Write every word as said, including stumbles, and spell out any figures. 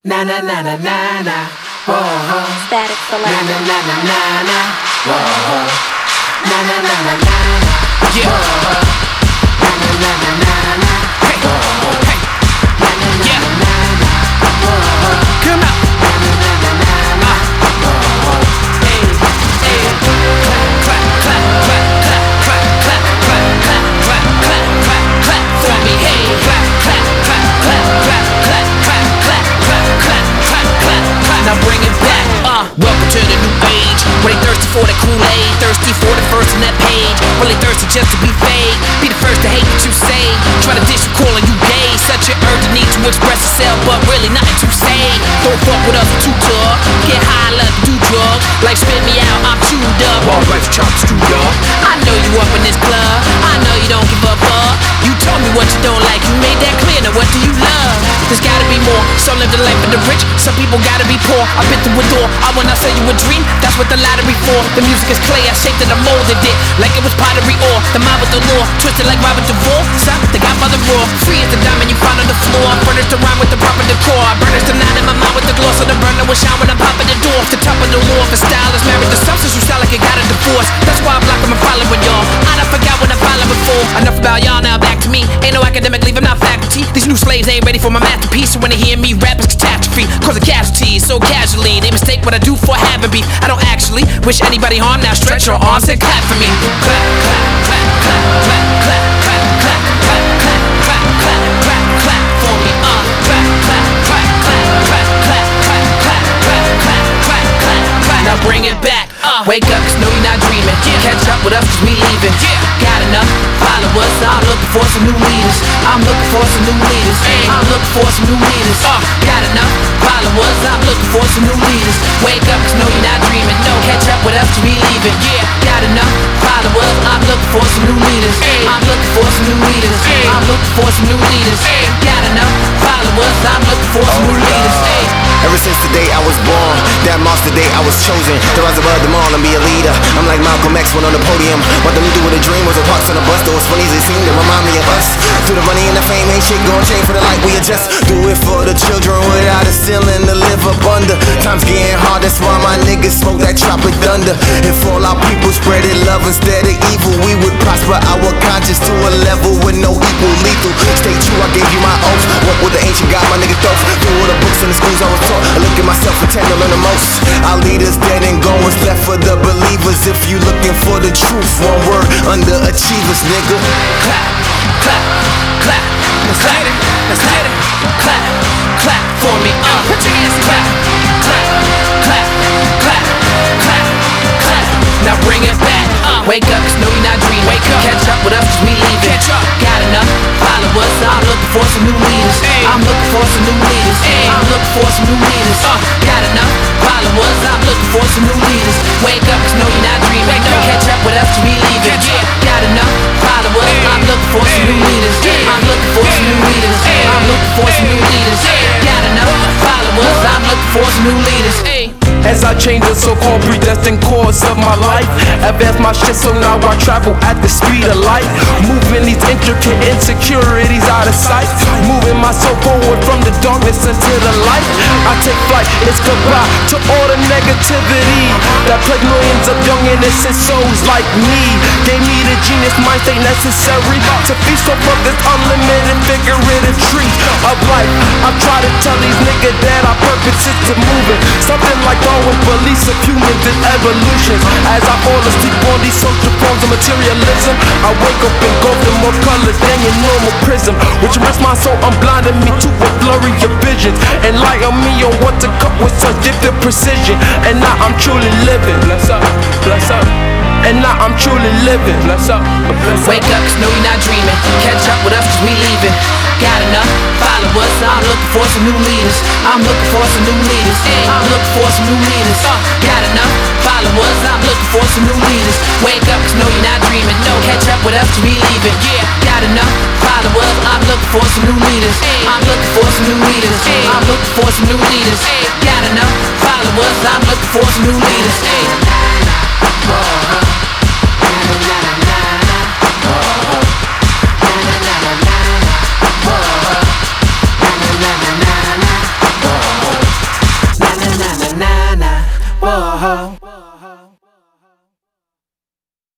Na na na na na na. Whoa. Static Select. Na na na na na na. Whoa. Na na na na na na. Yeah. Whoa. Na na na na na na. Hey. Whoa. Hey. Na na na Yeah. na na na. Whoa. Come out. Na na na na na na. Whoa. Hey. Hey. Clap, clap, clap, clap, clap, clap, clap, clap, clap, clap, clap, clap for me. Hey. Clap, clap, clap, clap, clap, clap, clap, clap, clap, clap, clap, clap, clap. Now bring it back. Uh, welcome to the new age. Where they thirsty for that Kool-Aid, thirsty for the verse on that page. Really thirsty just to be fake. Be the first to hate what you say. Try to diss you, calling you gay. Such an urge need to express yourself, but really nothing to say. Don't fuck with us, I'm too tough. Get high, love to do drugs. Like spit me out, I'm chewed up. Alright, chops screwed up. I know you up in this club. I know you don't give a fuck. You told me what you don't like. You made that clear. Now what do you love? There's gotta be more. Some live the life of the rich. Some people gotta be poor. I've been through a door. I wanna sell you a dream. That's what the lottery for. The music is clay. I shaped it, I molded it like it was pottery ore. The mind with the law, twisted like Robert Duvall. Son, the Godfather raw. Free as the diamond you find on the floor. I furnish the rhyme with the proper decor. I burnish the nine in my mind with the gloss. So the burner will shine when I'm popping the door. The top of the wall. For style is married to substance. You sound like you got a divorce. That's why I block them and following y'all. I done forgot what I followed before. Enough about y'all, now back to me. Ain't no academic leave, I'm not faculty. These new slaves ain't ready for my masterpiece. So when they hear me rap, it's catastrophe. Causing casualties so casually. They mistake what I do for having beef. I don't actually wish anybody harm. Now stretch your arms and clap for me. Clap, clap, clap, clap, clap, clap, clap, clap, clap, clap, clap, clap, clap, clap for me. Uh, clap, clap, clap, clap, clap, clap, clap, clap, clap, clap, clap, clap, clap. Now bring it back. Uh, wake up, cause no you're not dreaming. Catch up with us cause we leaving. Got enough followers. I'm looking for some new leaders. I'm looking for some new leaders. I'm looking for some new leaders. Uh, got enough followers. I'm looking for some new leaders. Wake up, cause no you're not dreaming. No, catch up with us cause we leaving. Yeah, got enough followers. I'm looking for some new leaders. I'm looking for some new leaders. I'm looking for some new leaders. Got enough followers. I'm looking for some new leaders. Ever since the day I was born, that marks the day I was chosen to rise above them all and be a leader. I'm like Malcolm X when on the podium. What them do with a dream was a box on a bus. Though it's funny as it seemed to remind me of us. Through the money and the fame, ain't shit gon' change for the light we adjust. Do it for the children without a ceiling to live up under. Times getting hard, that's why my niggas smoke that tropic thunder. If all our people spreaded love instead of evil, we would prosper our conscience to a level with no equal lethal. Stay true, I gave you my oath. What with the ancient God, my nigga thought. Through all the books and the schools I was taught, I look at myself and tend to learn the most. Our leaders dead and gone, what's left for the believers? If you looking for the truth, one word, underachievers, nigga. Clap, clap, clap. Let's get it, let's get it. Clap, clap for me. Uh, put your hands clap, clap, clap, clap, clap, clap. Now bring it back. Uh, wake up, cause no you're not dreaming. Wake up, catch up with us cause we leaving. Catch up, got enough followers. I'm looking for some new leaders. I'm looking for some new leaders. I'm looking for some new leaders. Uh, got enough followers. I'm looking for some new leaders. Wake up, cause no you're not dreaming. No, catch up with us cause we leaving. Yeah, got enough followers. I'm looking for some new leaders. I'm looking for some new leaders. I'm looking for some new leaders. Got enough followers. I'm looking for some new leaders. As I change the so-called predestined course of my life, advance my shit so now I travel at the speed of light. Moving these intricate insecurities out of sight. Moving my soul forward from the darkness into the light. I take flight, it's goodbye to all the negativity that plague millions of young innocent souls like me. Gave me the genius mind state necessary to feast off of this unlimited figurative tree of life. I try to tell these niggas that our purpose is to move it. Something like Darwin beliefs of humans and evolution. As I fall asleep on these social forms of materialism, I wake up engulfed in more color than your normal prism, which makes my soul unblinding me to a blurry of visions. Enlighten me on what to cut with such gifted precision. And now I'm truly living. Bless up, bless up. And now I'm truly living. Bless up, bless up. Wake up, cause no you're not dreaming. Catch up with us cause we leaving. Got enough followers. I'm looking for some new leaders. I'm looking for some new leaders. I'm looking for some new leaders. Uh, got enough followers. I'm looking for some new leaders. Wake up, cause no you're not dreaming. No, catch up with us cause we leaving. Yeah, got enough followers. I'm looking for some new leaders. I'm looking for some new leaders. I'm looking for some new leaders. Got enough followers. I'm looking for some new leaders. Whoa. Na na na na na. Whoa. Na na na na na na. Whoa. whoa.